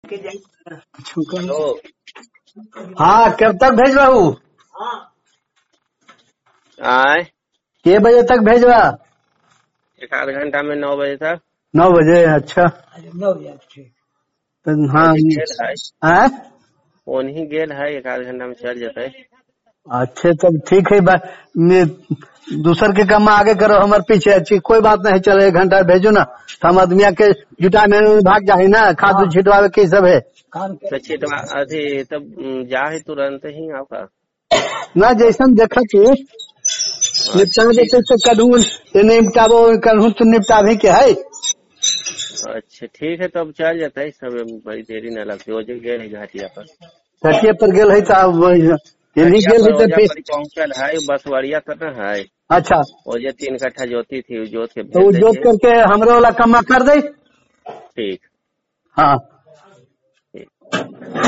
Hello. हाँ, कब तक भेजवाऊ? आए के बजे तक भेजवा? 1 आध घंटा में 9 बजे तक। 9 बजे। अच्छा, 9 बजे। तो हाँ, गेल है हाँ? ओनही गेल है, 1 आध घंटा में चल जाते। अच्छे, तब ठीक है। दूसर के काम में आगे करो, हमारे पीछे। अच्छी कोई बात नहीं, चलो 1 घंटा भेजो ना, तो हम आदमिया के जुटा में भाग जाए ना। खाद छिटवावे के सब है तो छिटवा अथी तब जा है तुरंत ही आपका ना, जैसन देखा कि निपटा देते तो कदू निपटाबो, कदू तो निपटा भी के है। अच्छा ठीक है, तब चल जाता है सब, बड़ी देरी न लगती। वो जो गेल है घाटिया पर, घटिया पर गेल है तो इन्हीं घाटिया गेल है पर तो ओजा फिर। पर पहुंचल है, बसवरिया तो न है। अच्छा, वो जो 3 कट्ठा जोती थी, जोत के तो भेज वो जोत दीजिए। करके हमरे वाला कमा कर दे। ठीक हाँ। ठीक।